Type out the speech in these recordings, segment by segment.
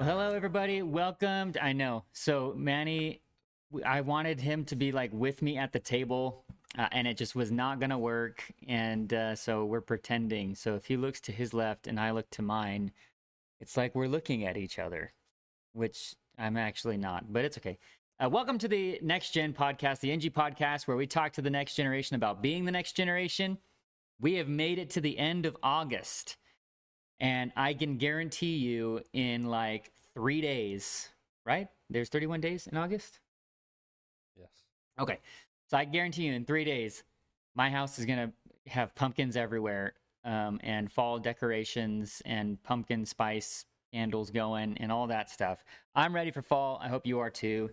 Hello, everybody. Welcome. I know. So, Manny, I wanted him to be like with me at the table, and it just was not going to work. And so we're pretending. So, if he looks to his left and I look to mine, it's like we're looking at each other, which I'm actually not, but it's okay. Welcome to the Next Gen podcast, the NG podcast, where we talk to the next generation about being the next generation. We have made it to the end of August. And I can guarantee you in like 3 days, right? There's 31 days in August? Yes. Okay. So I guarantee you in 3 days, my house is going to have pumpkins everywhere, and fall decorations and pumpkin spice candles going and all that stuff. I'm ready for fall. I hope you are too.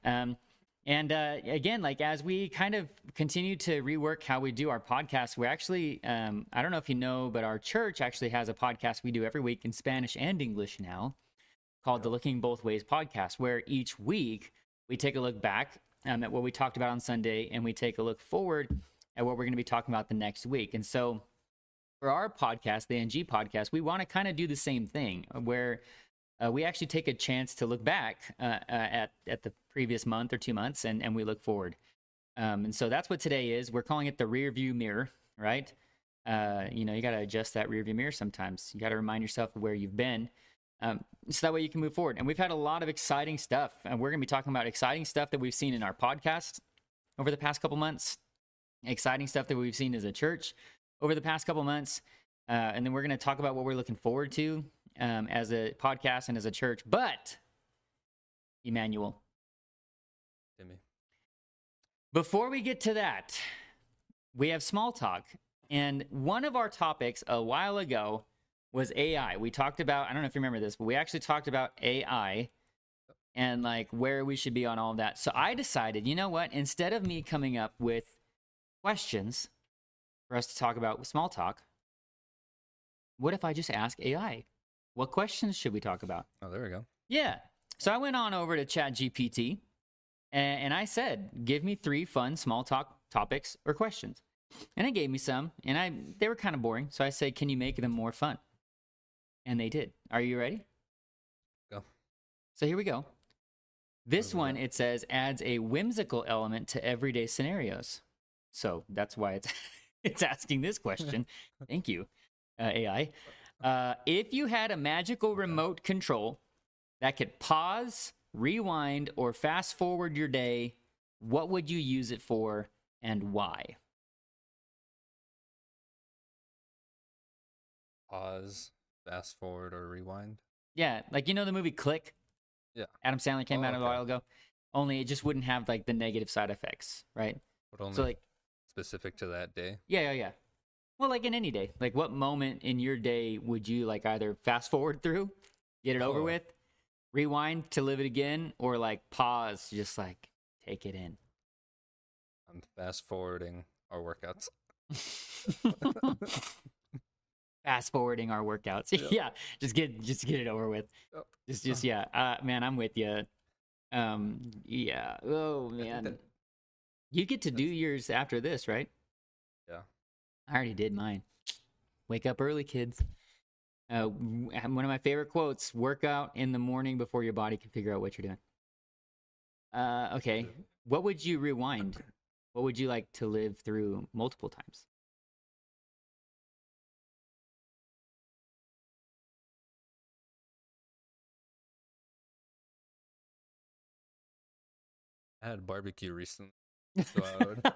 And again, like as we kind of continue to rework how we do our podcast, we're actually, I don't know if you know, but our church actually has a podcast we do every week in Spanish and English now called the Looking Both Ways podcast, where each week we take a look back at what we talked about on Sunday and we take a look forward at what we're going to be talking about the next week. And so for our podcast, the NG podcast, we want to kind of do the same thing where we actually take a chance to look back at the previous month or 2 months, and we look forward. And so that's what today is. We're calling it the rear view mirror, right? You got to adjust that rear view mirror sometimes. You got to remind yourself of where you've been, so that way you can move forward. And we've had a lot of exciting stuff, and we're going to be talking about exciting stuff that we've seen in our podcast over the past couple months, exciting stuff that we've seen as a church over the past couple months, and then we're going to talk about what we're looking forward to as a podcast and as a church. But Emmanuel, Timmy. Before we get to that, we have small talk. And one of our topics a while ago was AI. We talked about, I don't know if you remember this, but we actually talked about AI and like where we should be on all of that. So I decided, you know what? Instead of me coming up with questions for us to talk about with small talk, what if I just ask AI? What questions should we talk about? Oh, there we go. Yeah. So I went on over to ChatGPT and I said, give me 3 fun small talk topics or questions. And it gave me some, and they were kind of boring. So I said, can you make them more fun? And they did. Are you ready? Go. So here we go. This one, it says, adds a whimsical element to everyday scenarios. So that's why it's asking this question. Thank you, AI. If you had a magical remote control that could pause, rewind, or fast forward your day, what would you use it for and why? Pause, fast forward, or rewind. Yeah, like the movie Click? Yeah. Adam Sandler came out a okay. while ago. Only it just wouldn't have like the negative side effects, right? But only So like specific to that day. yeah. Well, like in any day, like what moment in your day would you like either fast forward through, get it over with, rewind to live it again, or like pause, just like take it in? I'm fast forwarding our workouts. Fast forwarding our workouts. Yeah, just get it over with. Just yeah. Man, I'm with you. Yeah. Oh man, you get to do yours after this, right? Yeah. I already did mine. Wake up early, kids. One of my favorite quotes: "Work out in the morning before your body can figure out what you're doing." Okay. What would you rewind? What would you like to live through multiple times? I had barbecue recently, so I would,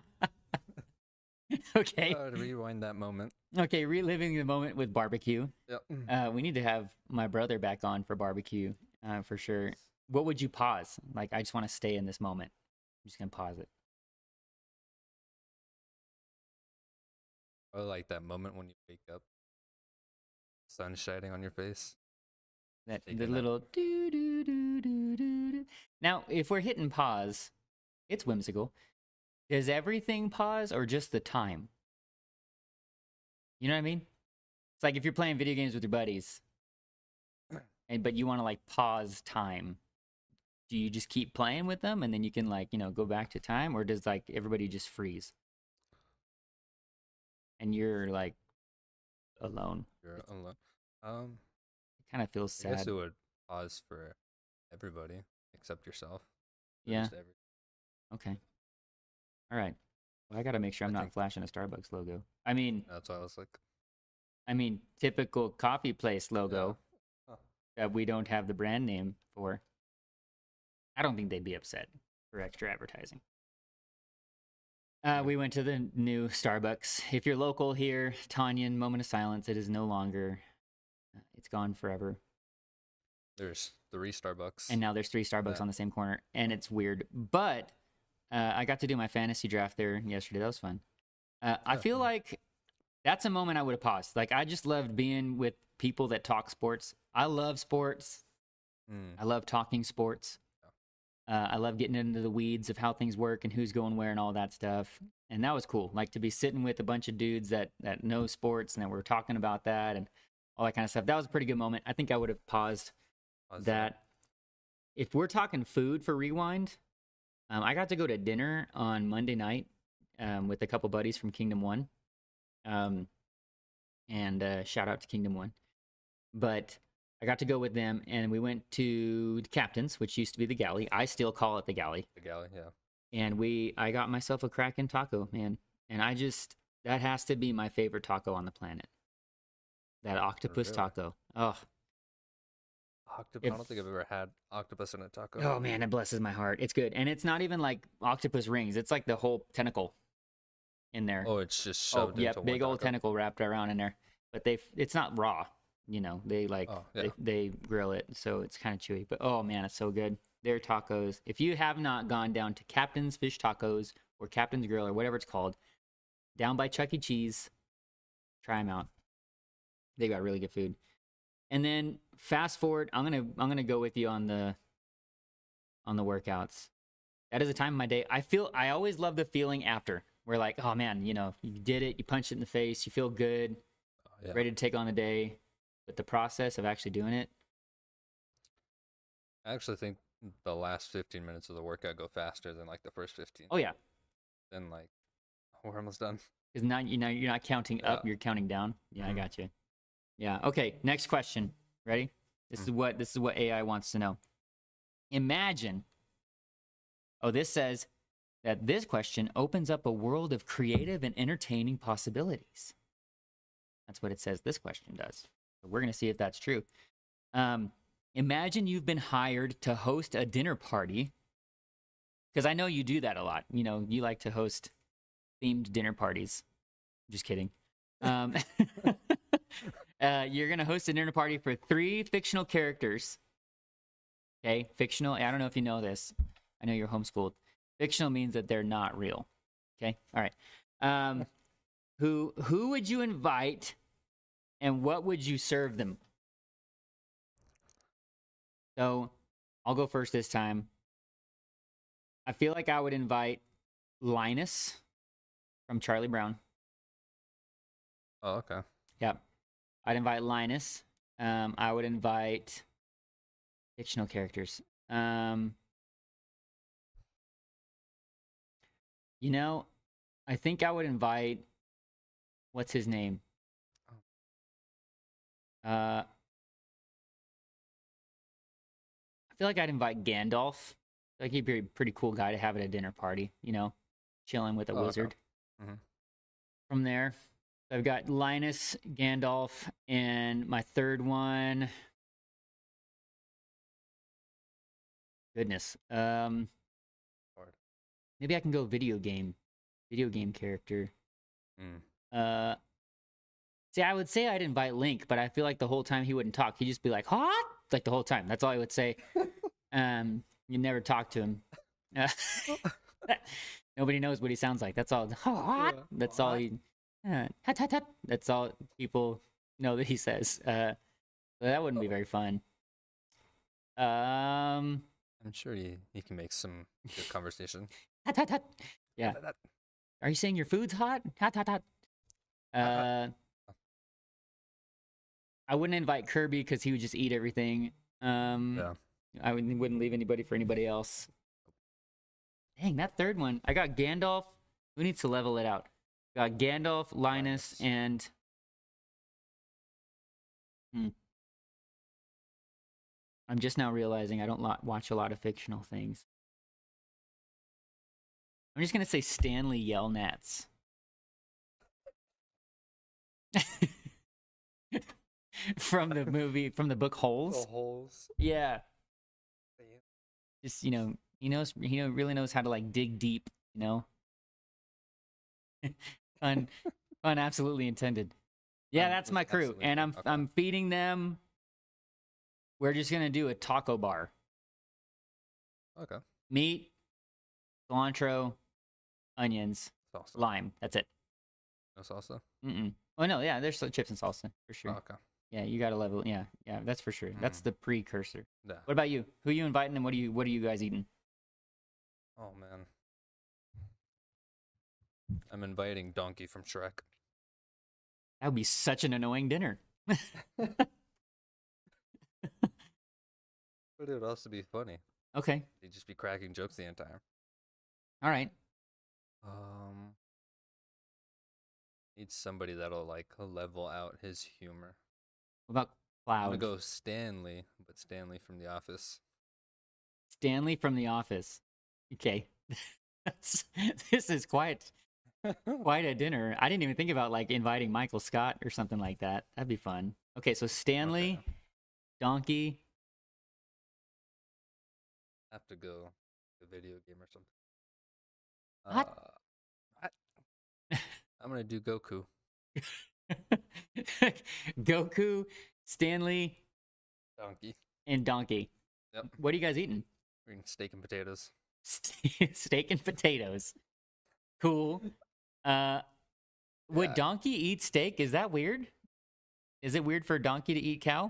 Okay. I would rewind that moment. Okay, reliving the moment with barbecue. Yep. We need to have my brother back on for barbecue, for sure. What would you pause? Like, I just want to stay in this moment. I'm just gonna pause it. I like that moment when you wake up, sun shining on your face. That Taking the that- little do do do do do do. Now, if we're hitting pause, it's whimsical. Does everything pause or just the time? You know what I mean? It's like if you're playing video games with your buddies, but you want to like pause time. Do you just keep playing with them and then you can like go back to time, or does like everybody just freeze and you're like alone? You're alone. It kind of feels I guess sad. it would pause for everybody except yourself. Or Yeah. just Okay. All right. Well, I gotta make sure I'm I not think flashing a Starbucks logo. that's why I was like, I mean, typical coffee place yeah. logo Oh, that we don't have the brand name for. I don't think they'd be upset for extra advertising. Yeah. We went to the new Starbucks. If you're local here, Tanyan, moment of silence. It is no longer. It's gone forever. there's 3 Starbucks. And now there's 3 Starbucks that. on the same corner, and it's weird. But I got to do my fantasy draft there yesterday. That was fun. I feel like that's a moment I would have paused. Like, I just loved being with people that talk sports. I love sports. I love talking sports. I love getting into the weeds of how things work and who's going where and all that stuff. And that was cool. Like, to be sitting with a bunch of dudes that know sports and that were talking about that and all that kind of stuff. That was a pretty good moment. I think I would have paused that. If we're talking food for Rewind, I got to go to dinner on Monday night with a couple buddies from Kingdom One. And shout out to Kingdom One. But I got to go with them, and we went to the Captain's, which used to be the Galley. I still call it the Galley. The Galley, yeah. And I got myself a Kraken taco, man. And that has to be my favorite taco on the planet. That octopus taco. Oh. I don't think I've ever had octopus in a taco. Oh, man, it blesses my heart. It's good. And it's not even like octopus rings. It's like the whole tentacle in there. Oh, it's just shoved into one big old taco. tentacle wrapped around in there. But it's not raw. You know, they they grill it, so it's kind of chewy. But oh man, it's so good. Their tacos. If you have not gone down to Captain's Fish Tacos or Captain's Grill or whatever it's called, down by Chuck E. Cheese, try them out. They got really good food. And then fast forward, I'm gonna go with you on the workouts. That is a time of my day. I always love the feeling after. We're like, oh man, you know, you did it, you punched it in the face, you feel good, ready to take on the day. But the process of actually doing it. I actually think the last 15 minutes of the workout go faster than like the first 15. Oh yeah. Then like we're almost done. Because now you're not counting up, you're counting down. Yeah, I got you. Yeah. Okay. Next question. Ready? This is what AI wants to know. Imagine. Oh, this says that this question opens up a world of creative and entertaining possibilities. That's what it says this question does. So we're going to see if that's true. Imagine you've been hired to host a dinner party. Because I know you do that a lot. You know, you like to host themed dinner parties. Just kidding. You're going to host a dinner party for 3 fictional characters. Okay, fictional. I don't know if you know this. I know you're homeschooled. Fictional means that they're not real. Okay, all right. Who would you invite, and what would you serve them? So, I'll go first this time. I feel like I would invite Linus from Charlie Brown. Oh, okay. Yep. I'd invite Linus. I would invite fictional characters. You know, I think I would invite, what's his name? I feel like I'd invite Gandalf. Like, he'd be a pretty cool guy to have at a dinner party, you know, chilling with a wizard. Okay. From there, I've got Linus, Gandalf, and my third one. Goodness. Maybe I can go video game character. See, I would say I'd invite Link, but I feel like the whole time he wouldn't talk. He'd just be like, "Huh?" Like the whole time. That's all he would say. You never talk to him. Nobody knows what he sounds like. That's all. "Huh?" That's all he. Hut, hut, hut. That's all people know that he says. So that wouldn't be very fun. I'm sure he can make some good conversation. Hut, hut, hut. Yeah. Are you saying your food's hot? Hot, hot, hot. I wouldn't invite Kirby because he would just eat everything. Yeah. I wouldn't leave anybody for anybody else. Dang, that third one. I got Gandalf. Who needs to level it out? Got Gandalf, Linus, and... I'm just now realizing I don't watch a lot of fictional things. I'm just gonna say Stanley Yelnats. From the movie, from the book The Holes. holes. Yeah, Damn. just he really knows how to like dig deep. Fun, fun, absolutely intended. Yeah, Fun that's was my crew, absolutely and fun. Okay. I'm feeding them. We're just gonna do a taco bar: Okay. meat, cilantro, onions, Salsa. lime. That's it. No salsa. Mm-mm. Oh no, yeah, there's chips and salsa for sure. Oh, okay. Yeah, you got to level. Yeah, that's for sure. That's Mm. the precursor. Yeah. What about you? Who are you inviting, and what are you guys eating? Oh man. I'm inviting Donkey from Shrek. That would be such an annoying dinner. But it would also be funny. Okay, He'd just be cracking jokes the entire. all right. Um, Need somebody that'll like level out his humor. What about I'm gonna Cloud? go Stanley, but Stanley from The Office. Stanley from The Office. Okay, this is quite a dinner. I didn't even think about like inviting Michael Scott or something like that. That'd be fun. Okay, so Stanley, Okay. Donkey. Have to go to a video game or something. What? I'm gonna do Goku. Goku, Stanley, Donkey. and Donkey. Yep. What are you guys eating? We're eating steak and potatoes. Steak and potatoes. Cool. Would Yeah. Donkey eat steak? Is that weird? Is it weird for a donkey to eat cow?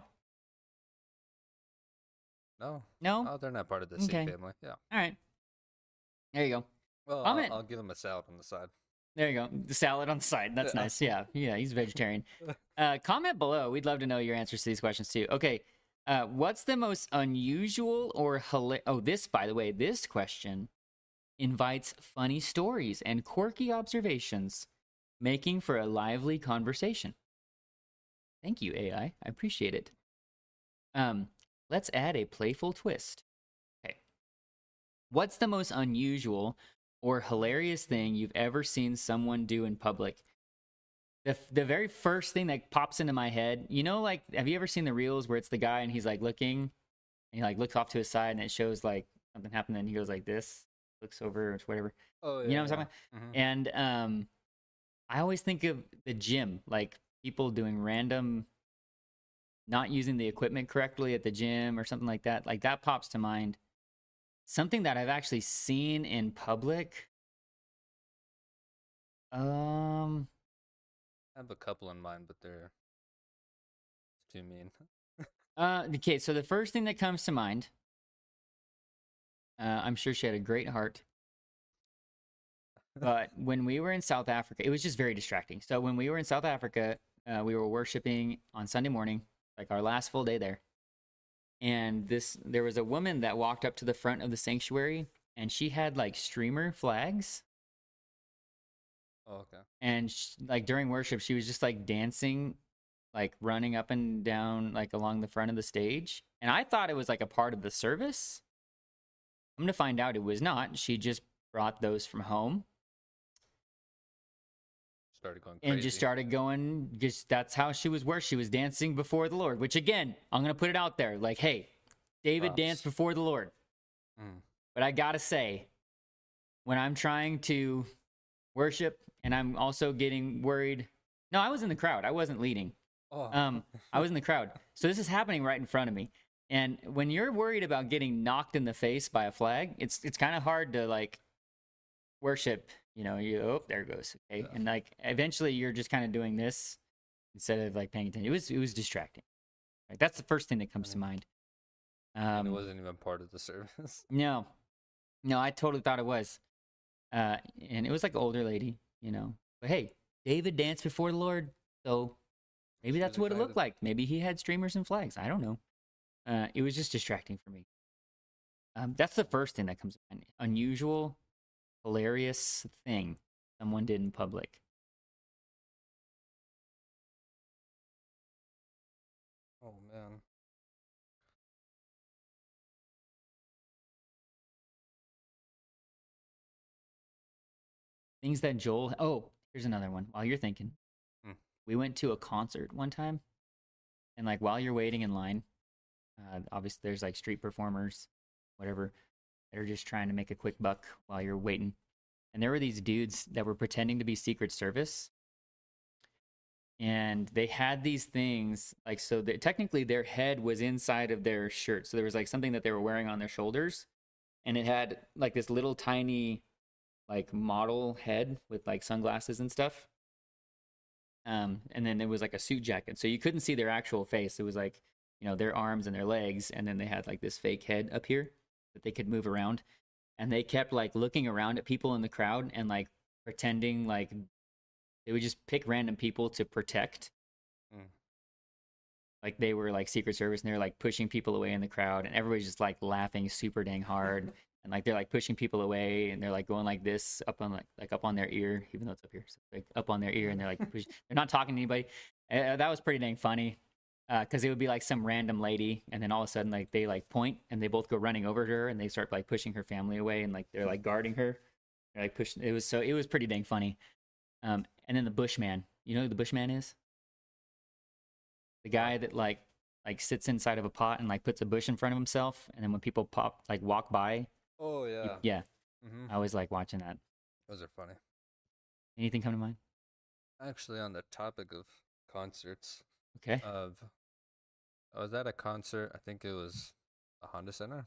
No. No? Oh, they're not part of the same Okay. family. Yeah. All right. There you go. Well, Comment. I'll give him a salad on the side. There you go. The salad on the side. That's Yeah. nice. Yeah. Yeah, he's vegetarian. Comment below. We'd love to know your answers to these questions too. Okay. What's the most unusual or this, by the way, this question invites funny stories and quirky observations, making for a lively conversation. Thank you, AI. I appreciate it. Let's add a playful twist. Okay. What's the most unusual or hilarious thing you've ever seen someone do in public? The very first thing that pops into my head, like, have you ever seen the reels where it's the guy and he's like looking, and he like looks off to his side and it shows like something happened and he goes like this, looks over or whatever. Oh, yeah. You know what I'm talking about? Mhm. And I always think of the gym, like people doing random, not using the equipment correctly at the gym or something like that. Like that pops to mind. Something that I've actually seen in public. I have a couple in mind, but they're too mean. Okay, so the first thing that comes to mind, I'm sure she had a great heart. But when we were in South Africa, it was just very distracting. So when we were in South Africa, we were worshiping on Sunday morning, like our last full day there. And there was a woman that walked up to the front of the sanctuary, and she had like streamer flags. Oh, okay. And like during worship, she was just like dancing, like running up and down, like along the front of the stage. And I thought it was like a part of the service. I'm going to find out it was not. She just brought those from home. Started going crazy. And just started going, that's how she was where she was dancing before the Lord, which again, I'm going to put it out there. Like, hey, David Props. danced before the Lord. Mm. But I got to say, when I'm trying to worship and I'm also getting worried. No, I was in the crowd. I wasn't leading. Oh. I was in the crowd. So this is happening right in front of me. And when you're worried about getting knocked in the face by a flag, it's kind of hard to like worship. There it goes. Okay. Yeah. And like eventually you're just kind of doing this instead of like paying attention. It was distracting. Like that's the first thing that comes to mind. And it wasn't even part of the service. No, I totally thought it was. And it was like an older lady, But hey, David danced before the Lord, so maybe She that's was what it looked excited. like. Maybe he had streamers and flags. I don't know. It was just distracting for me. That's the first thing that comes to mind. Unusual, hilarious thing someone did in public. Oh man. Things that Joel. Oh, here's another one. While you're thinking, Hmm. we went to a concert one time, and like while you're waiting in line, obviously there's like street performers, whatever, that are just trying to make a quick buck while you're waiting. And there were these dudes that were pretending to be Secret Service, and they had these things like so that technically their head was inside of their shirt, so there was like something that they were wearing on their shoulders, and it had like this little tiny like model head with like sunglasses and stuff. And then it was like a suit jacket, so you couldn't see their actual face. It was like, you know, their arms and their legs, and then they had like this fake head up here that they could move around. And they kept like looking around at people in the crowd and like pretending like they would just pick random people to protect. Mm. Like they were like Secret Service, and they're like pushing people away in the crowd, and everybody's just like laughing super dang hard. And like they're like pushing people away, and they're like going like this up on like up on their ear, even though it's up here, so like up on their ear, and they're like they're not talking to anybody. That was pretty dang funny, because it would be like some random lady, and then all of a sudden like they like point, and they both go running over to her, and they start like pushing her family away, and like they're like guarding her, they're like pushing. It was pretty dang funny. And then the Bushman, you know who the Bushman is? The guy that like sits inside of a pot and like puts a bush in front of himself, and then when people walk by. Oh yeah. Yeah. Mm-hmm. I always like watching that. Those are funny. Anything come to mind? Actually, on the topic of concerts, Okay. I was at a concert. I think it was a Honda Center,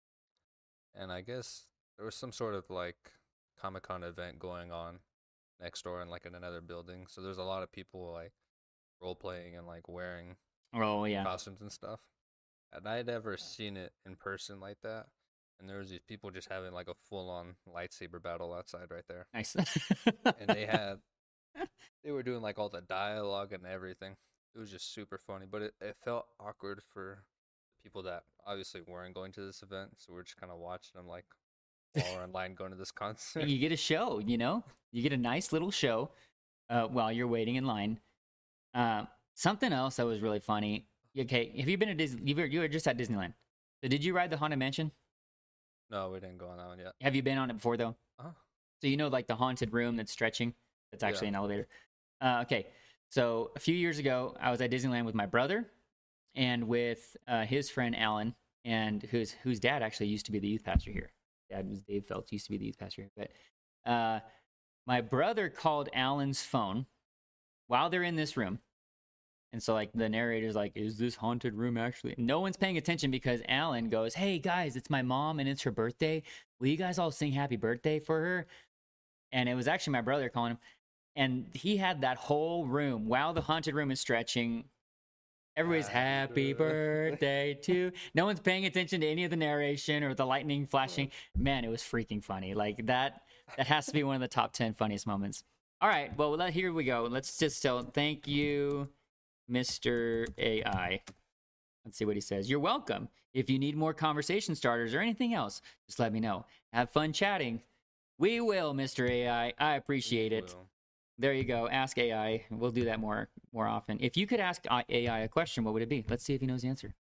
and I guess there was some sort of like Comic-Con event going on next door in like in another building. So there's a lot of people like role playing and like wearing Oh yeah. costumes and stuff. And I'd never seen it in person like that. And there was these people just having like a full on lightsaber battle outside right there. Nice. And they were doing like all the dialogue and everything. It was just super funny, but it felt awkward for people that obviously weren't going to this event. So we're just kind of watching them like while we're in line going to this concert. You get a show, you know? You get a nice little show while you're waiting in line. Something else that was really funny. Okay, have you been to Disney? You were just at Disneyland. So did you ride the Haunted Mansion? No, we didn't go on that one yet. Have you been on it before, though? Uh-huh. So you know, like the haunted room that's stretching? That's actually an elevator. Okay, so a few years ago, I was at Disneyland with my brother and with his friend Alan, and whose dad actually used to be the youth pastor here. Dad was Dave Phelps, used to be the youth pastor here. But my brother called Alan's phone while they're in this room. And so, like, the narrator's like, is this haunted room actually? No one's paying attention because Alan goes, hey, guys, it's my mom and it's her birthday. Will you guys all sing happy birthday for her? And it was actually my brother calling him. And he had that whole room while the haunted room is stretching. Everybody's happy birthday to. No one's paying attention to any of the narration or the lightning flashing. Man, it was freaking funny. Like, that has to be one of the top 10 funniest moments. All right, well, here we go. Let's just tell thank you, Mr. AI. Let's see what he says. You're welcome. If you need more conversation starters or anything else, just let me know. Have fun chatting. We will, Mr. AI. I appreciate it. There you go. Ask AI. We'll do that more often. If you could ask AI a question, what would it be? Let's see if he knows the answer.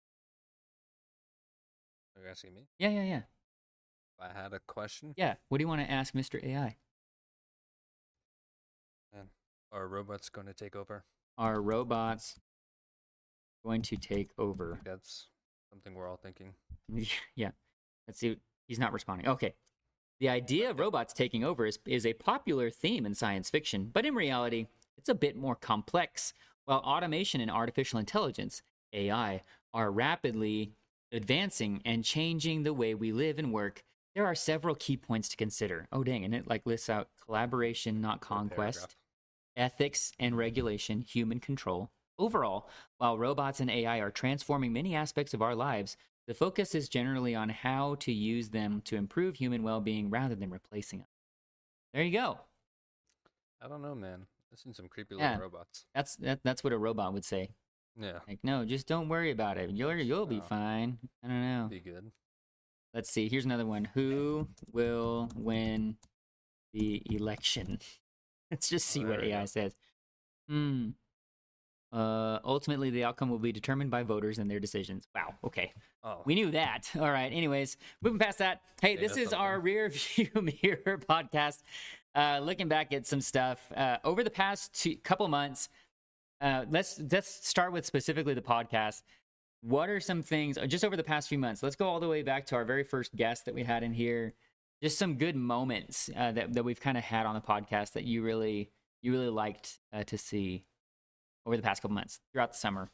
Are you asking me? Yeah. If I had a question? Yeah. What do you want to ask Mr. AI? Are robots going to take over? Are robots going to take over? That's something we're all thinking. Yeah. Let's see. He's not responding. Okay. The idea of robots taking over is a popular theme in science fiction, but in reality, it's a bit more complex. While automation and artificial intelligence, AI, are rapidly advancing and changing the way we live and work, there are several key points to consider. Oh, dang. And it like lists out collaboration, not conquest, ethics and regulation, human control. Overall, while robots and AI are transforming many aspects of our lives, the focus is generally on how to use them to improve human well-being rather than replacing them. There you go. I don't know, man. I've seen some creepy little robots. That's what a robot would say. Yeah. Like, no, just don't worry about it. You'll be fine. I don't know. Be good. Let's see. Here's another one. Who will win the election? Let's just see what AI says. Ultimately, the outcome will be determined by voters and their decisions. Wow. Okay. Oh. We knew that. All right. Anyways, moving past that. Hey, this is our Rear View Mirror podcast. Looking back at some stuff over the past couple months, let's start with specifically the podcast. What are some things just over the past few months? Let's go all the way back to our very first guest that we had in here. Just some good moments that we've kind of had on the podcast that you really liked to see over the past couple months throughout the summer.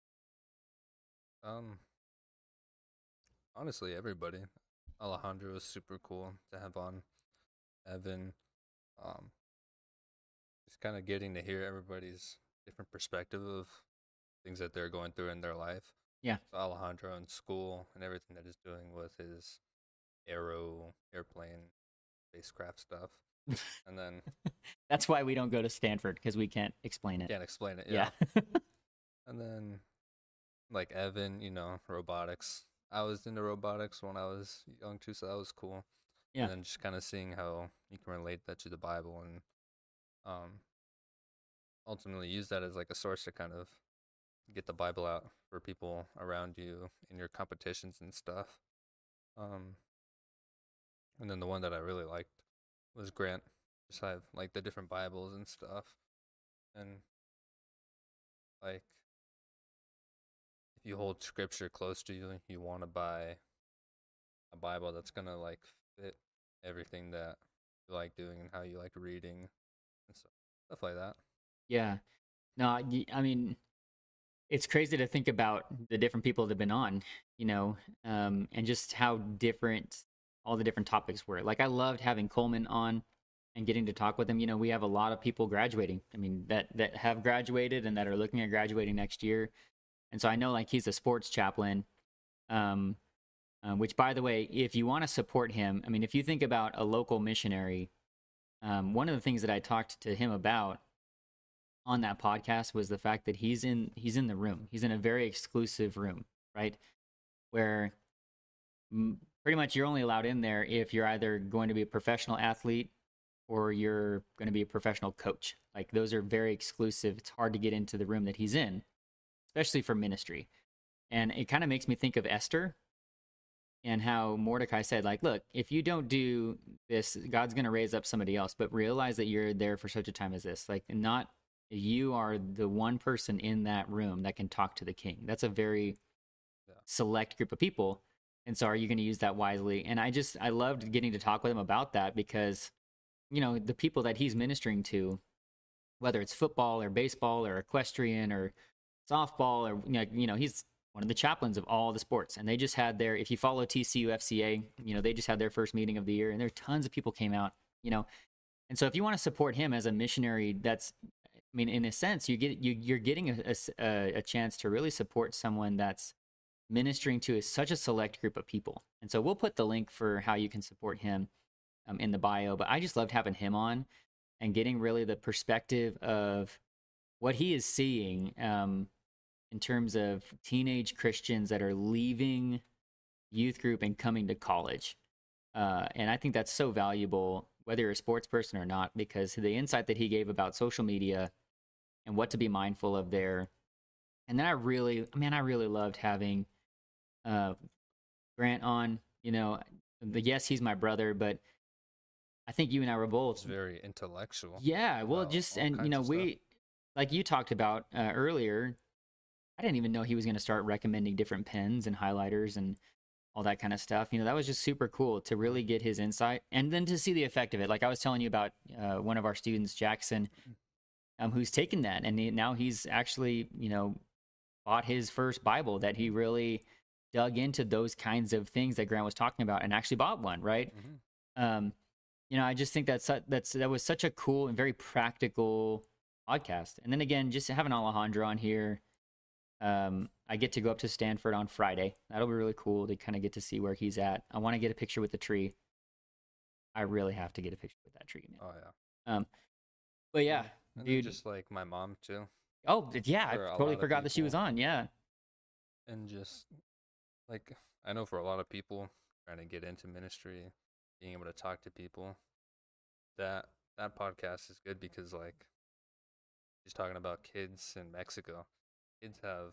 Honestly, everybody. Alejandro was super cool to have on. Evan, um, just kind of getting to hear everybody's different perspective of things that they're going through in their life. Yeah. So Alejandro in school and everything that he's doing with his airplane, spacecraft stuff. And then that's why we don't go to Stanford, because we can't explain it. Can't explain it, yeah. And then like Evan, robotics. I was into robotics when I was young too, so that was cool. Yeah. And then just kind of seeing how you can relate that to the Bible and ultimately use that as like a source to kind of get the Bible out for people around you in your competitions and stuff. And then the one that I really liked was Grant. Just have like the different Bibles and stuff. And like if you hold scripture close to you, you want to buy a Bible that's going to like fit everything that you like doing and how you like reading and stuff like that. Yeah. No, I mean, it's crazy to think about the different people that have been on, and just how different all the different topics were. Like, I loved having Coleman on and getting to talk with him. We have a lot of people graduating. I mean, that have graduated and that are looking at graduating next year. And so I know, like, he's a sports chaplain, which, by the way, if you want to support him, I mean, if you think about a local missionary, one of the things that I talked to him about on that podcast was the fact that he's in the room. He's in a very exclusive room, right? Where pretty much you're only allowed in there if you're either going to be a professional athlete or you're going to be a professional coach. Like, those are very exclusive. It's hard to get into the room that he's in, especially for ministry. And it kind of makes me think of Esther and how Mordecai said, like, look, if you don't do this, God's going to raise up somebody else, but realize that you're there for such a time as this. Like, not you are the one person in that room that can talk to the king. That's a very select group of people. And so are you going to use that wisely? And I loved getting to talk with him about that because, the people that he's ministering to, whether it's football or baseball or equestrian or softball or, he's one of the chaplains of all the sports. And they just had if you follow TCU FCA, they just had their first meeting of the year and there are tons of people came out, And so if you want to support him as a missionary, in a sense, you're getting a chance to really support someone that's ministering to such a select group of people. And so we'll put the link for how you can support him in the bio. But I just loved having him on and getting really the perspective of what he is seeing in terms of teenage Christians that are leaving youth group and coming to college. And I think that's so valuable, whether you're a sports person or not, because the insight that he gave about social media and what to be mindful of there. And then I really loved having Grant on. Yes, he's my brother, but I think you and I were both very intellectual. Yeah, well, we, like you talked about earlier, I didn't even know he was going to start recommending different pens and highlighters and all that kind of stuff. That was just super cool to really get his insight and then to see the effect of it. Like I was telling you about one of our students, Jackson, who's taken that and now he's actually, bought his first Bible, that he really dug into those kinds of things that Grant was talking about and actually bought one, right? Mm-hmm. I just think that was such a cool and very practical podcast. And then again, just having Alejandro on here, I get to go up to Stanford on Friday. That'll be really cool to kind of get to see where he's at. I want to get a picture with the tree. I really have to get a picture with that tree, man. Oh yeah. But yeah, and dude. Just like my mom too. Oh yeah, I totally forgot that she was on. Yeah. And just like I know for a lot of people trying to get into ministry, being able to talk to people, that podcast is good because like he's talking about kids in Mexico. Kids have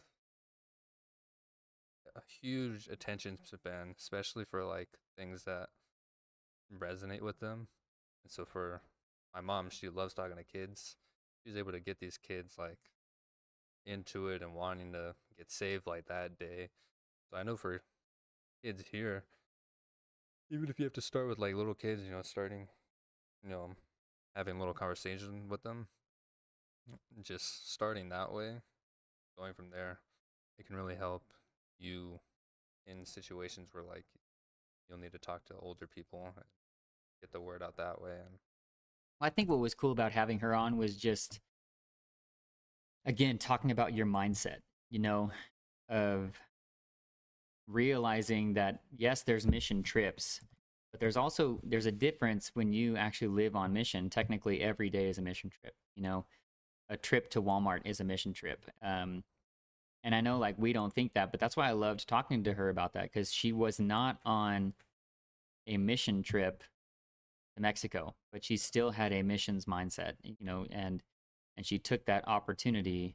a huge attention span, especially for like things that resonate with them. And so for my mom, she loves talking to kids. She's able to get these kids like into it and wanting to get saved like that day. So I know for kids here, even if you have to start with like little kids, starting, you know, having little conversation with them, just starting that way, going from there, it can really help you in situations where like you'll need to talk to older people and get the word out that way. And I think what was cool about having her on was just, again, talking about your mindset, of realizing that, yes, there's mission trips, but there's a difference when you actually live on mission. Technically, every day is a mission trip. A trip to Walmart is a mission trip. And I know like we don't think that, but that's why I loved talking to her about that, because she was not on a mission trip to Mexico, but she still had a missions mindset, and she took that opportunity.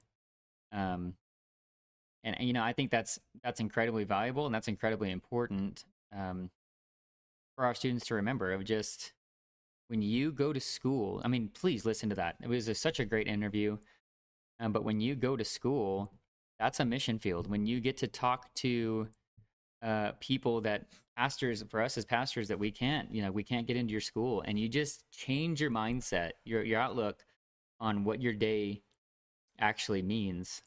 And I think that's incredibly valuable, and that's incredibly important for our students to remember, of just when you go to school. I mean, please listen to that. It was such a great interview. But when you go to school, that's a mission field. When you get to talk to people that pastors, for us as pastors, that we can't get into your school, and you just change your mindset, your outlook on what your day actually means.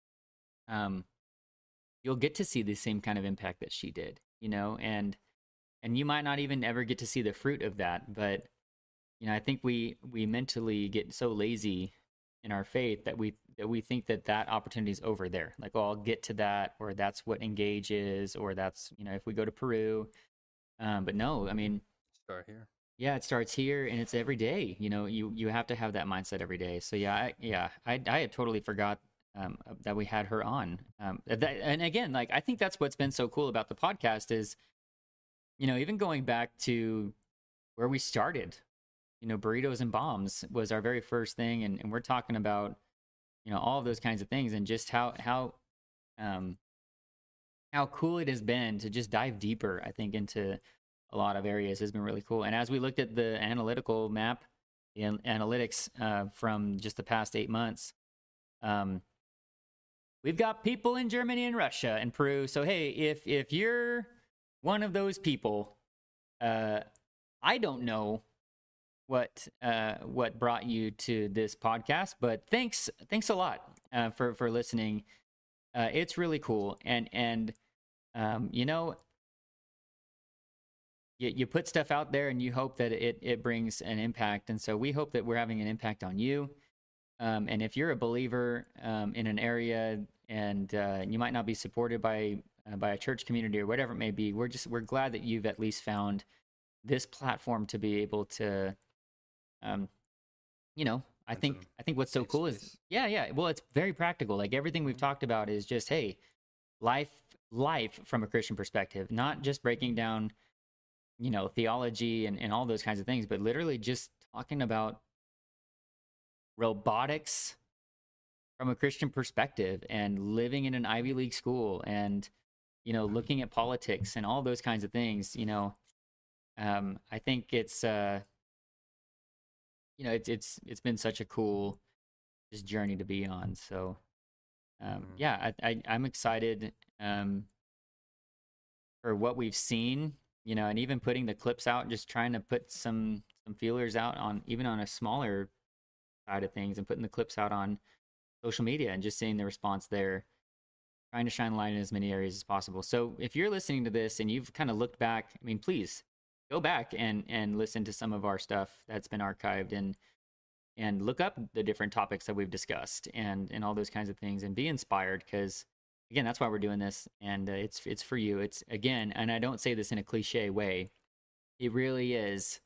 You'll get to see the same kind of impact that she did, and you might not even ever get to see the fruit of that. But I think we mentally get so lazy in our faith that we think that opportunity is over there. Like, oh, I'll get to that, or that's what Engage is, or that's if we go to Peru. But no, I mean, start here. Yeah, it starts here, and it's every day. You have to have that mindset every day. So I had totally forgot that we had her on. And again, like, I think that's what's been so cool about the podcast is, even going back to where we started. Burritos and bombs was our very first thing, and we're talking about all of those kinds of things, and just how cool it has been to just dive deeper, I think, into a lot of areas has been really cool. And as we looked at the analytical map, the analytics from just the past 8 months, we've got people in Germany and Russia and Peru. So hey, if you're one of those people, I don't know what brought you to this podcast, but thanks a lot for listening. It's really cool, and you put stuff out there, and you hope that it brings an impact. And so we hope that we're having an impact on you. And if you're a believer in an area, and you might not be supported by a church community or whatever it may be, we're glad that you've at least found this platform to be able to I think what's so cool is well, it's very practical. Like, everything we've talked about is just, hey, life from a Christian perspective, not just breaking down theology and all those kinds of things, but literally just talking about robotics from a Christian perspective, and living in an Ivy League school, and looking at politics and all those kinds of things. I think it's it's been such a cool just journey to be on. So I'm excited for what we've seen, and even putting the clips out, just trying to put some feelers out on even on a smaller side of things, and putting the clips out on social media, and just seeing the response there, trying to shine light in as many areas as possible. So if you're listening to this and you've kind of looked back, I mean, please go back and listen to some of our stuff that's been archived, and look up the different topics that we've discussed, and all those kinds of things, and be inspired, because again, that's why we're doing this, and it's for you. It's, again, and I don't say this in a cliche way, it really is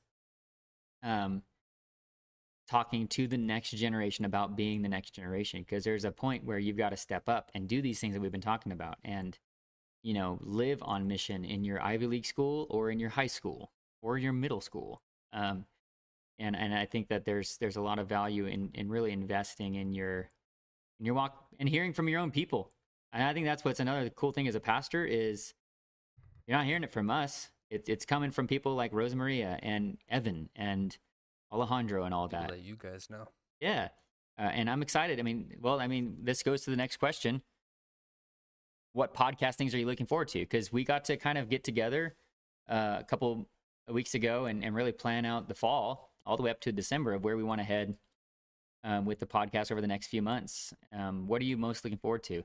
talking to the next generation about being the next generation, because there's a point where you've got to step up and do these things that we've been talking about, and live on mission in your Ivy League school, or in your high school, or your middle school. And I think that there's a lot of value in really investing in your walk, and hearing from your own people. And I think that's what's another cool thing as a pastor is you're not hearing it from us. It's coming from people like Rosa Maria and Evan and Alejandro and all People that. that you guys know. Yeah. And I'm excited. This goes to the next question. What podcastings are you looking forward to? Because we got to kind of get together a couple of weeks ago and really plan out the fall all the way up to December of where we want to head with the podcast over the next few months. What are you most looking forward to?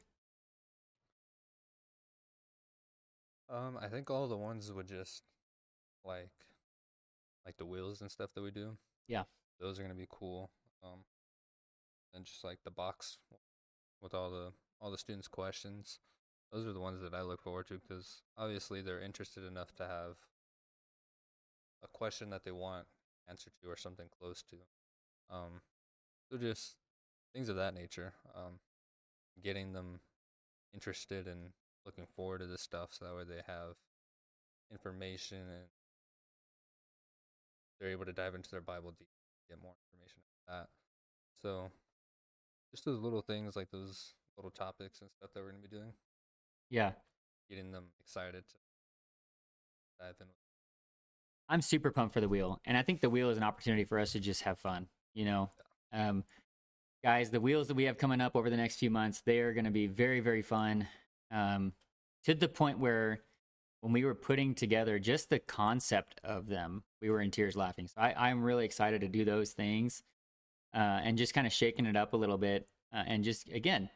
I think all the ones would just like like the wheels and stuff that we do. Yeah. Those are gonna be cool. Um, and just like the box with all the students' questions. Those are the ones that I look forward to because obviously they're interested enough to have a question that they want answer to or something close to. Um, so just things of that nature. Getting them interested and looking forward to this stuff so that way they have information and they're able to dive into their Bible deep, get more information like that. So just those little things like those little topics and stuff that we're gonna be doing, Yeah. getting them excited to dive in. I'm super pumped for the wheel. And I think the wheel is an opportunity for us to just have fun, you know? Um, Guys, the wheels that we have coming up over the next few months, they are going to be very, very fun. To the point where when we were putting together just the concept of them, we were in tears laughing. So I'm really excited to do those things and just kind of shaking it up a little bit. And just, again,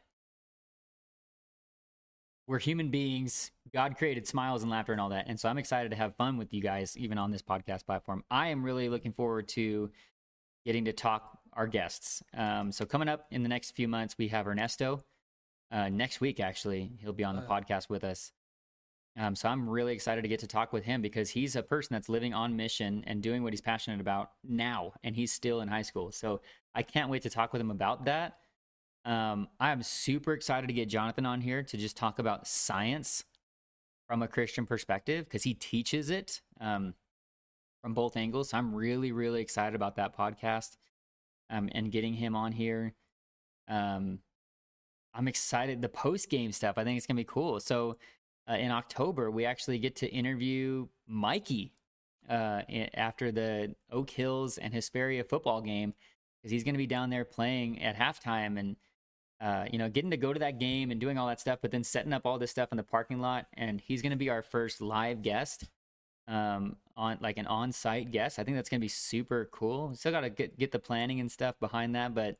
we're human beings. God created smiles and laughter and all that. And so I'm excited to have fun with you guys, even on this podcast platform. I am really looking forward to getting to talk our guests. So coming up in the next few months, we have Ernesto. Next week, actually, he'll be on the podcast with us. So I'm really excited to get to talk with him because he's a person that's living on mission and doing what he's passionate about now, and he's still in high school. So I can't wait to talk with him about that. I'm super excited to get Jonathan on here to just talk about science from a Christian perspective because he teaches it from both angles. So I'm really, really excited about that podcast and getting him on here. I'm excited. The post game stuff, I think it's going to be cool. So in October, we actually get to interview Mikey after the Oak Hills and Hesperia football game because he's going to be down there playing at halftime and getting to go to that game and doing all that stuff, but then setting up all this stuff in the parking lot. And he's going to be our first live guest, on like an on-site guest. I think that's going to be super cool. We still got to get the planning and stuff behind that, but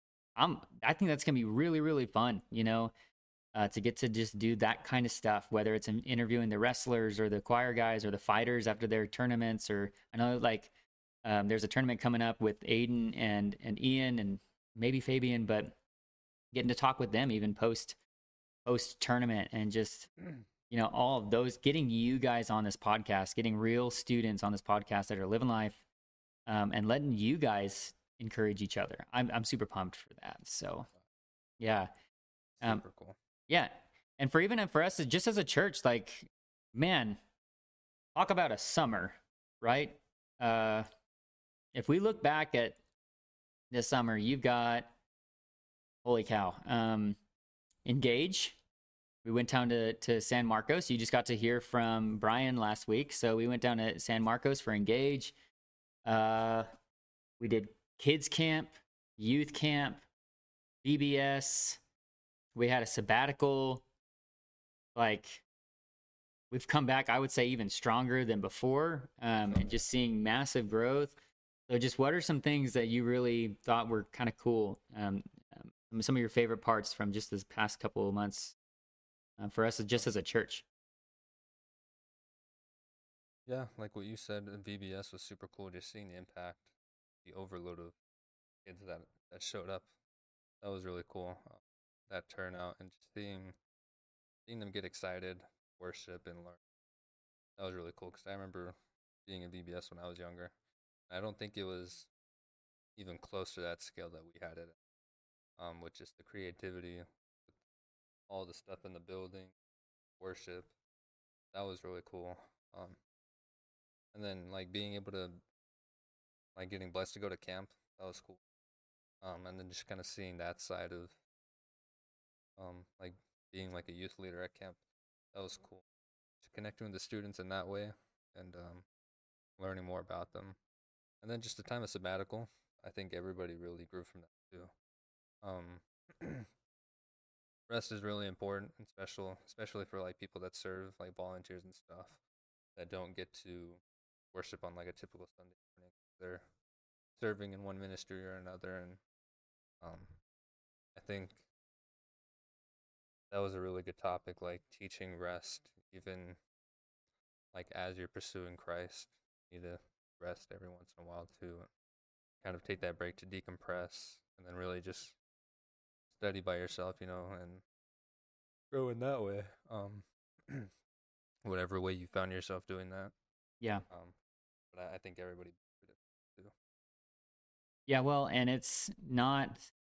I think that's going to be really, really fun, to get to just do that kind of stuff, whether it's interviewing the wrestlers or the choir guys or the fighters after their tournaments, or I know there's a tournament coming up with Aiden and Ian and maybe Fabian, but getting to talk with them even post tournament and just all of those, getting you guys on this podcast, getting real students on this podcast that are living life, and letting you guys encourage each other. I'm super pumped for that. So yeah. Super cool. Yeah. And for us, just as a church, like, man, talk about a summer, right? If we look back at this summer, you've got, holy cow, Engage. We went down to San Marcos. You just got to hear from Brian last week. So we went down to San Marcos for Engage. We did kids camp, youth camp, VBS. We had a sabbatical. Like, we've come back, I would say, even stronger than before, and just seeing massive growth. So just what are some things that you really thought were kind of cool? Some of your favorite parts from just this past couple of months for us, just as a church? Yeah, like what you said, VBS was super cool. Just seeing the impact, the overload of kids that showed up. That was really cool. That turnout and just seeing them get excited, worship, and learn. That was really cool because I remember being in VBS when I was younger. I don't think it was even close to that scale that we had it. With just the creativity, all the stuff in the building, worship, that was really cool. And then like being able to like getting blessed to go to camp, that was cool. And then just kind of seeing that side of like being like a youth leader at camp, that was cool. Just connecting with the students in that way and learning more about them. And then just a time of sabbatical. I think everybody really grew from that too. Um, rest is really important and special, especially for like people that serve, like volunteers and stuff, that don't get to worship on like a typical Sunday morning. They're serving in one ministry or another, and um, I think that was a really good topic, like teaching rest, even like as you're pursuing Christ, you need to rest every once in a while too. Kind of take that break to decompress, and then really just study by yourself, and grow in that way. Whatever way you found yourself doing that. Yeah. But I think everybody did it too. Yeah, well, and it's not,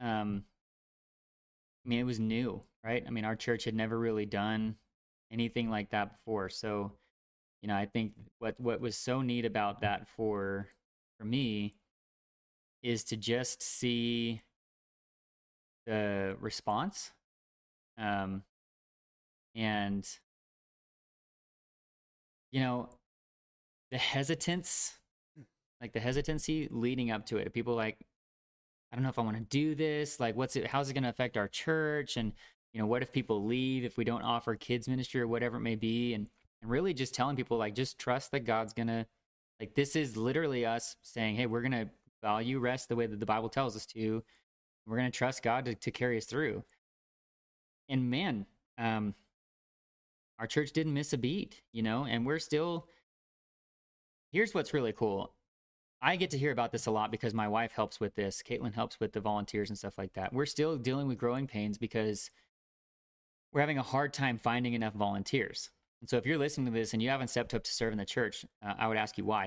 I mean, it was new, right? I mean, our church had never really done anything like that before. So, I think what was so neat about that for me is to just see the response, and the hesitancy leading up to it. People like, I don't know if I want to do this. Like, how's it going to affect our church? And, what if people leave if we don't offer kids ministry or whatever it may be? And really just telling people, like, just trust that God's going to, like, this is literally us saying, hey, we're going to value rest the way that the Bible tells us to. We're going to trust God to carry us through. And man, our church didn't miss a beat, and we're still, here's what's really cool. I get to hear about this a lot because my wife helps with this. Caitlin helps with the volunteers and stuff like that. We're still dealing with growing pains because we're having a hard time finding enough volunteers. And so if you're listening to this and you haven't stepped up to serve in the church, I would ask you why.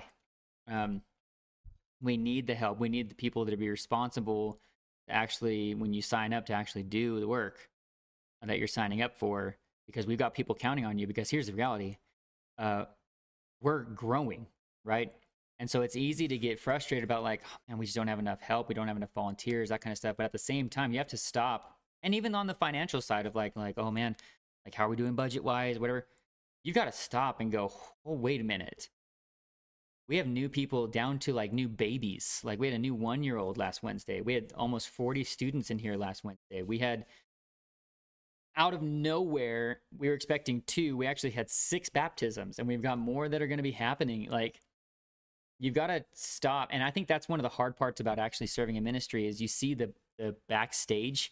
We need the help. We need the people to be responsible to actually, when you sign up, to actually do the work that you're signing up for, because we've got people counting on you. Because here's the reality. We're growing, right? And so it's easy to get frustrated about like, oh, man, we just don't have enough help. We don't have enough volunteers, that kind of stuff. But at the same time, you have to stop. And even on the financial side of like, oh man, like how are we doing budget wise, whatever, you've got to stop and go, oh, wait a minute. We have new people down to like new babies. Like we had a new 1-year-old last Wednesday. We had almost 40 students in here last Wednesday. We had, out of nowhere, we were expecting 2. We actually had 6 baptisms, and we've got more that are going to be happening. Like, you've got to stop. And I think that's one of the hard parts about actually serving in ministry is you see the backstage,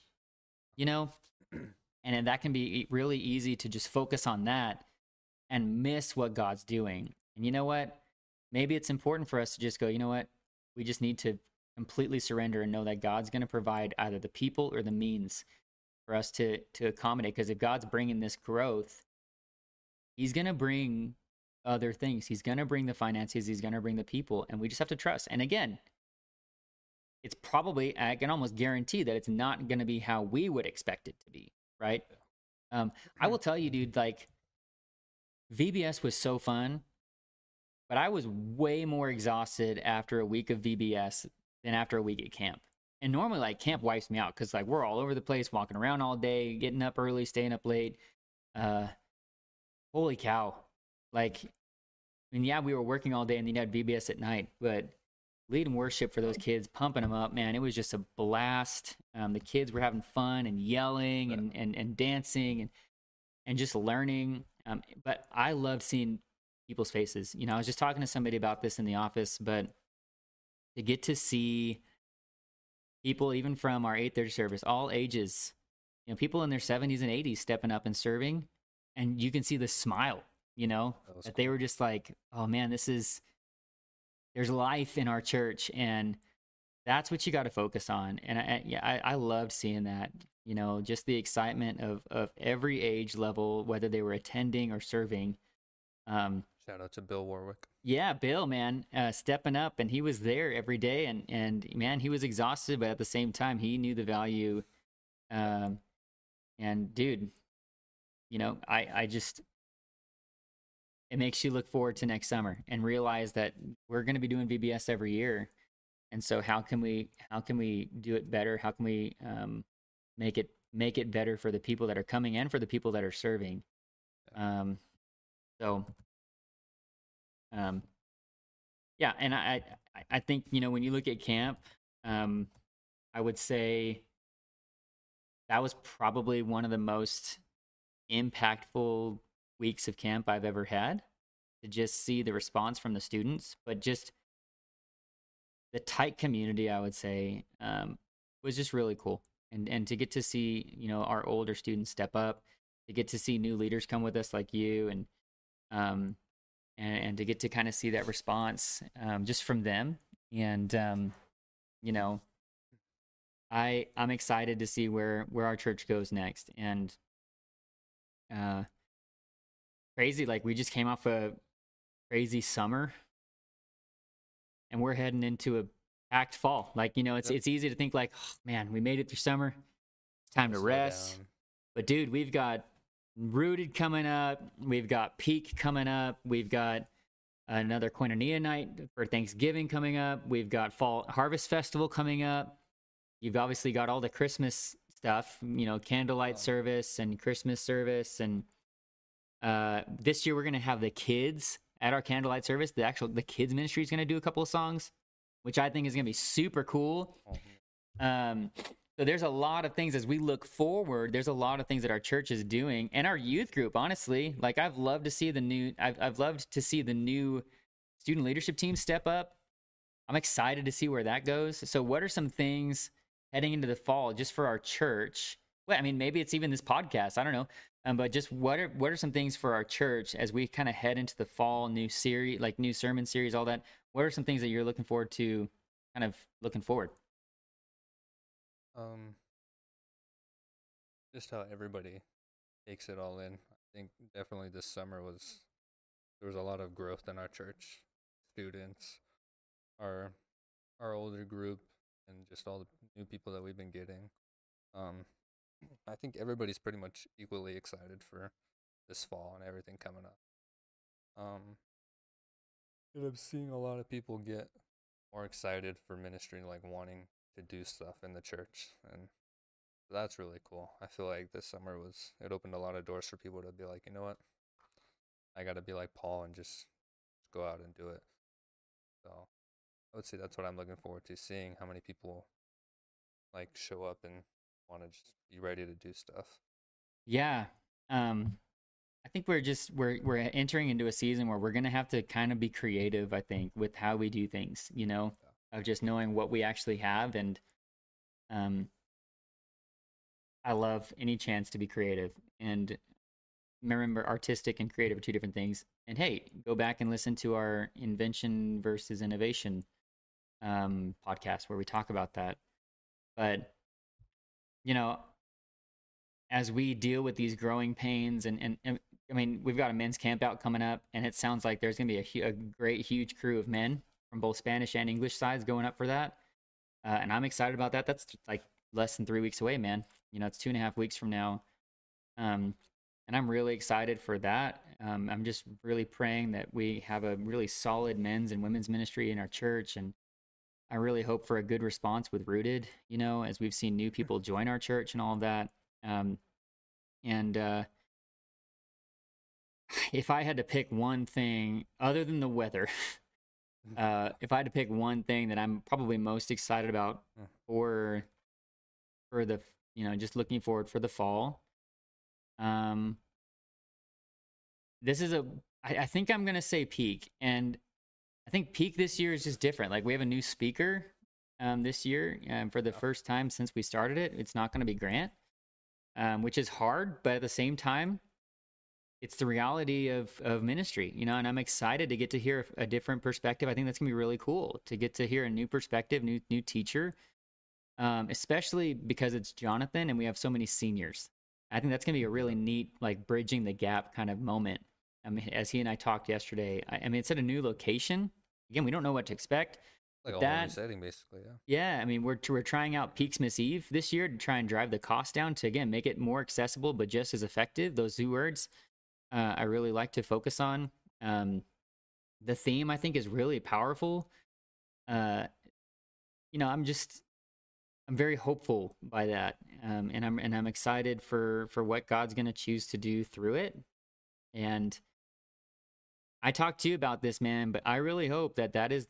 and that can be really easy to just focus on that and miss what God's doing. And you know what? Maybe it's important for us to just go, you know what? We just need to completely surrender and know that God's going to provide either the people or the means for us to accommodate. Because if God's bringing this growth, he's going to bring other things. He's going to bring the finances. He's going to bring the people. And we just have to trust. And again, it's probably, I can almost guarantee that it's not going to be how we would expect it to be, right? I will tell you, dude, like VBS was so fun, but I was way more exhausted after a week of VBS than after a week at camp. And normally, like, camp wipes me out because, like, we're all over the place, walking around all day, getting up early, staying up late. Holy cow. Like, I mean, yeah, we were working all day and then you had VBS at night, but leading worship for those kids, pumping them up, man, it was just a blast. The kids were having fun and yelling and dancing and just learning. But I loved seeing people's faces. I was just talking to somebody about this in the office, but to get to see people, even from our 8:30 service, all ages, people in their 70s and 80s stepping up and serving, and you can see the smile, that they were just like, oh man, there's life in our church, and that's what you got to focus on. And I loved seeing that, just the excitement of every age level, whether they were attending or serving. Shout out to Bill Warwick. Yeah, Bill, man, stepping up, and he was there every day, and man, he was exhausted, but at the same time, he knew the value. And dude, I just, it makes you look forward to next summer and realize that we're going to be doing VBS every year. And so how can we do it better? How can we make it better for the people that are coming and for the people that are serving? Yeah, and I think, when you look at camp, um, I would say that was probably one of the most impactful weeks of camp I've ever had, to just see the response from the students, but just the tight community, I would say, was just really cool. And to get to see, our older students step up, to get to see new leaders come with us like you, um, and to get to kind of see that response, just from them. And you know, I'm excited to see where our church goes next. And uh, crazy, like we just came off a crazy summer, and we're heading into a packed fall. Like, Yep. it's easy to think like, oh, man, we made it through summer. It's time to Slow rest. down. But dude, we've got Rooted coming up. We've got Peak coming up. We've got another Koinonia night for Thanksgiving coming up. We've got Fall Harvest Festival coming up. You've obviously got all the Christmas stuff, candlelight Oh, service and Christmas service. And this year we're going to have the kids at our candlelight service. The kids ministry is going to do a couple of songs, which I think is going to be super cool. oh, So there's a lot of things as we look forward. There's a lot of things that our church is doing, and our youth group. Honestly, like I've loved to see I've loved to see the new student leadership team step up. I'm excited to see where that goes. So what are some things heading into the fall just for our church? Well, I mean, maybe it's even this podcast. I don't know. But just what are some things for our church as we kind of head into the fall, new series, like new sermon series, all that? What are some things that you're looking forward to, kind of looking forward? um, just how everybody takes it all in. I think definitely this summer there was a lot of growth in our church, students, our our older group, and just all the new people that we've been getting. Um, I think everybody's pretty much equally excited for this fall and everything coming up. Um, and I'm seeing a lot of people get more excited for ministry, like wanting to do stuff in the church, and that's really cool. I feel like this summer it opened a lot of doors for people to be like, you know what, I got to be like Paul and just go out and do it. So I would say that's what I'm looking forward to, seeing how many people like show up and want to just be ready to do stuff. Yeah. Um, I think we're entering into a season where we're gonna have to kind of be creative, I think, with how we do things, of just knowing what we actually have. And um, I love any chance to be creative. And remember, artistic and creative are two different things. And hey, go back and listen to our invention versus innovation podcast where we talk about that. But you know, as we deal with these growing pains, and I mean, we've got a men's camp out coming up, and it sounds like there's going to be a great, huge crew of men from both Spanish and English sides going up for that. And I'm excited about that. That's like less than 3 weeks away, man. It's 2.5 weeks from now. Um, and I'm really excited for that. I'm just really praying that we have a really solid men's and women's ministry in our church. And I really hope for a good response with Rooted, as we've seen new people join our church and all of that. Um, and if I had to pick one thing other than the weather, if I had to pick one thing that I'm probably most excited about for the, just looking forward for the fall, this is I think I'm going to say Peak. And I think Peak this year is just different. Like we have a new speaker this year for the first time since we started it. It's not going to be Grant, which is hard, but at the same time, it's the reality of ministry, and I'm excited to get to hear a different perspective. I think that's going to be really cool to get to hear a new perspective, new teacher, especially because it's Jonathan and we have so many seniors. I think that's going to be a really neat, like bridging the gap kind of moment. I mean, as he and I talked yesterday, I mean, it's at a new location. Again, we don't know what to expect. Like a whole new That, setting, basically. Yeah. yeah, I mean, we're trying out Peaksmas Eve this year to try and drive the cost down to, again, make it more accessible, but just as effective. Those two words I really like to focus on. The theme, I think, is really powerful. Uh, I'm very hopeful by that, and I'm excited for what God's going to choose to do through it. And I talked to you about this, man, but I really hope that is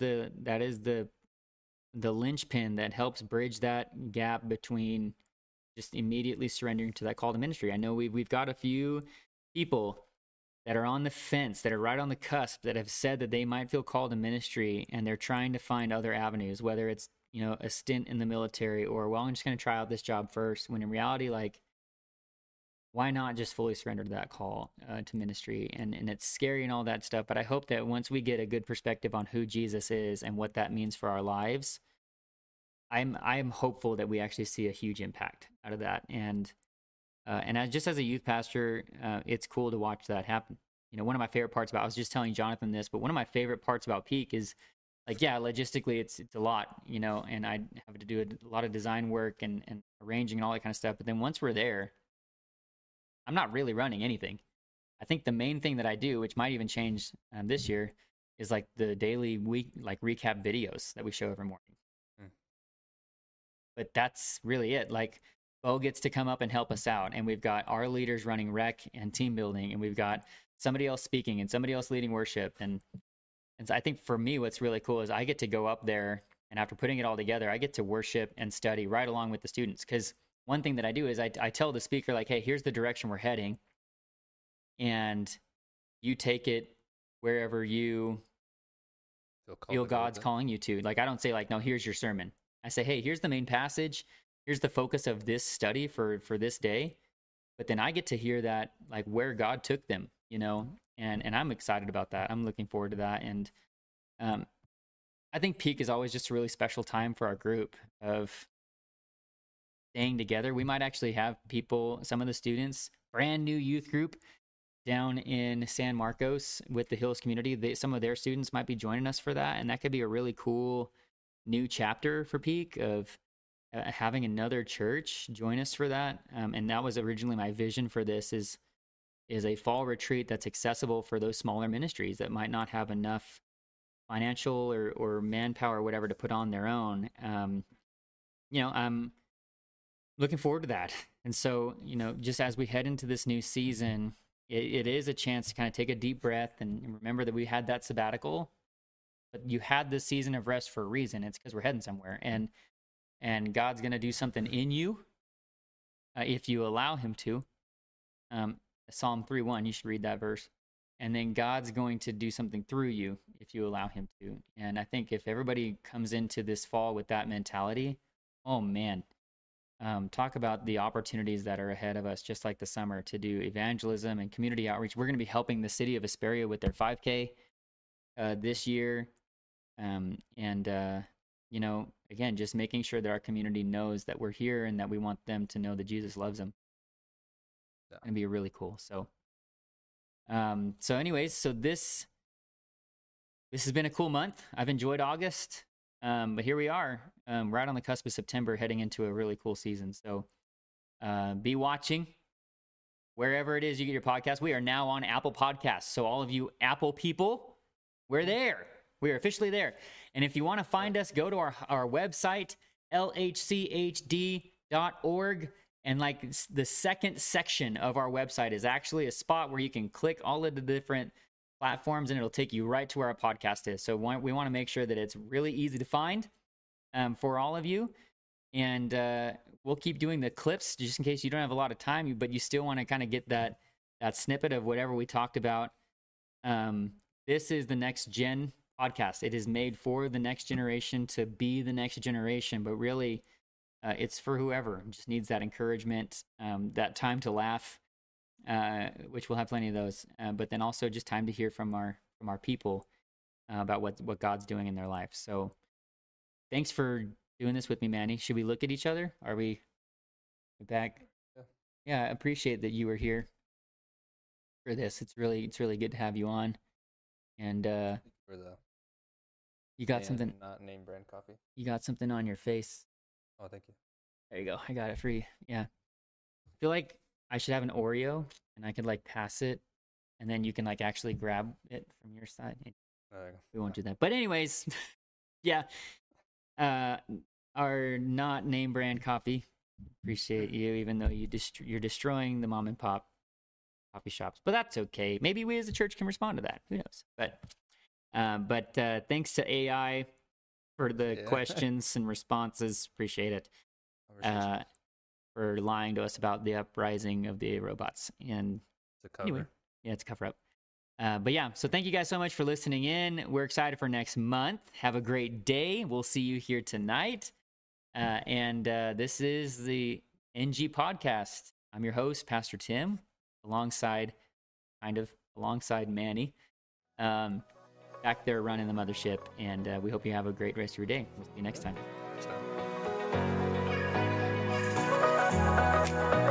the linchpin that helps bridge that gap between just immediately surrendering to that call to ministry. I know we've got a few people that are on the fence, that are right on the cusp, that have said that they might feel called to ministry, and they're trying to find other avenues, whether it's, you know, a stint in the military or, well, I'm just going to try out this job first, when in reality, like, why not just fully surrender to that call to ministry? And it's scary and all that stuff, but I hope that once we get a good perspective on who Jesus is and what that means for our lives, I'm hopeful that we actually see a huge impact out of that. And just as a youth pastor, it's cool to watch that happen. You know, one of my favorite parts I was just telling Jonathan this, but one of my favorite parts about Peak is, like, yeah, logistically it's a lot, you know, and I have to do a lot of design work and arranging and all that kind of stuff. But then once we're there, I'm not really running anything. I think the main thing that I do, which might even change this year, is like the daily week, like recap videos that we show every morning. But that's really it. Like, Bo gets to come up and help us out, and we've got our leaders running rec and team building, and we've got somebody else speaking and somebody else leading worship. And so I think for me, what's really cool is I get to go up there, and after putting it all together, I get to worship and study right along with the students. Because one thing that I do is I tell the speaker, like, hey, here's the direction we're heading, and you take it wherever you feel God's calling you to. Like, I don't say, like, no, here's your sermon. I say, hey, here's the main passage. Here's the focus of this study for this day. But then I get to hear that, like, where God took them, you know, and I'm excited about that. I'm looking forward to that. And I think Peak is always just a really special time for our group of staying together. We might actually have people, some of the students, brand new youth group down in San Marcos with the Hills community. Some of their students might be joining us for that. And that could be a really cool new chapter for Peak of having another church join us for that. And that was originally my vision for this is a fall retreat that's accessible for those smaller ministries that might not have enough financial or manpower or whatever to put on their own. You know, I'm looking forward to that. And so, you know, just as we head into this new season, it is a chance to kind of take a deep breath and remember that we had that sabbatical, but you had this season of rest for a reason. It's because we're heading somewhere, and God's going to do something in you if you allow him to. Psalm 3:1, you should read that verse. And then God's going to do something through you if you allow him to. And I think if everybody comes into this fall with that mentality, oh man, talk about the opportunities that are ahead of us, just like the summer, to do evangelism and community outreach. We're going to be helping the city of Hesperia with their 5K this year. You know, again, just making sure that our community knows that we're here and that we want them to know that Jesus loves them. It's going to be really cool. So anyways, so this has been a cool month. I've enjoyed August, but here we are, right on the cusp of September, heading into a really cool season. So be watching wherever it is you get your podcast. We are now on Apple Podcasts. So all of you Apple people, we're there. We are officially there. And if you want to find us, go to our website, lhchd.org. And like the second section of our website is actually a spot where you can click all of the different platforms and it'll take you right to where our podcast is. So we want to make sure that it's really easy to find for all of you. And we'll keep doing the clips just in case you don't have a lot of time, but you still want to kind of get that snippet of whatever we talked about. This is the Next Gen podcast. It is made for the next generation to be the next generation, but really it's for whoever just needs that encouragement, that time to laugh, which we'll have plenty of those, but then also just time to hear from our people about what God's doing in their life. So thanks for doing this with me, Manny. Should we look at each other? Are we back? Yeah, I appreciate that you were here for this. It's really good to have you on. And for the you got something, not name brand coffee. You got something on your face. Oh, thank you. There you go. I got it for you. Yeah. I feel like I should have an Oreo and I could like pass it and then you can like actually grab it from your side. We won't do that. But anyways, yeah. Our not name brand coffee. Appreciate you, even though you're destroying the mom and pop coffee shops, but that's okay. Maybe we as a church can respond to that. Who knows? But thanks to AI for the questions and responses. Appreciate it. For lying to us about the uprising of the robots. And it's a cover. Anyway, yeah, it's a cover up. But yeah, so thank you guys so much for listening in. We're excited for next month. Have a great day. We'll see you here tonight. And this is the NG Podcast. I'm your host, Pastor Tim, alongside Manny, back there running the mothership. And we hope you have a great rest of your day. We'll see you next time. Next time.